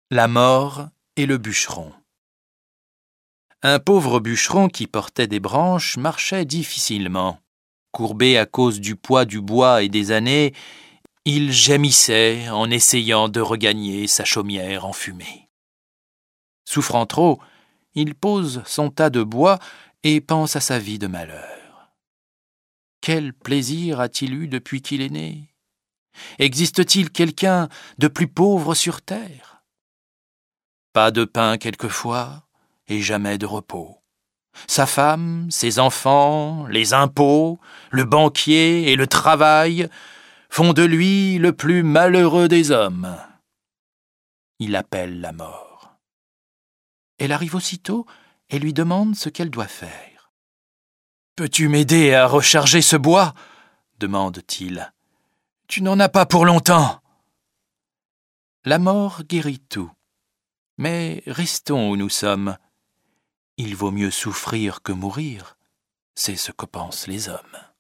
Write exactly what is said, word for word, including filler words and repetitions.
La mort et le bûcheron. Un pauvre bûcheron qui portait des branches marchait difficilement. Courbé à cause du poids du bois et des années, il gémissait en essayant de regagner sa chaumière enfumée. Souffrant trop, il pose son tas de bois et pense à sa vie de malheur. Quel plaisir a-t-il eu depuis qu'il est né ? Existe-t-il quelqu'un de plus pauvre sur terre ? Pas de pain quelquefois, et jamais de repos. Sa femme, ses enfants, les impôts, le banquier et le travail font de lui le plus malheureux des hommes. Il appelle la mort. Elle arrive aussitôt et lui demande ce qu'elle doit faire. « Peux-tu m'aider à recharger ce bois ?» demande-t-il. « Tu n'en as pas pour longtemps. » La mort guérit tout. Mais restons où nous sommes. Il vaut mieux souffrir que mourir, c'est ce que pensent les hommes.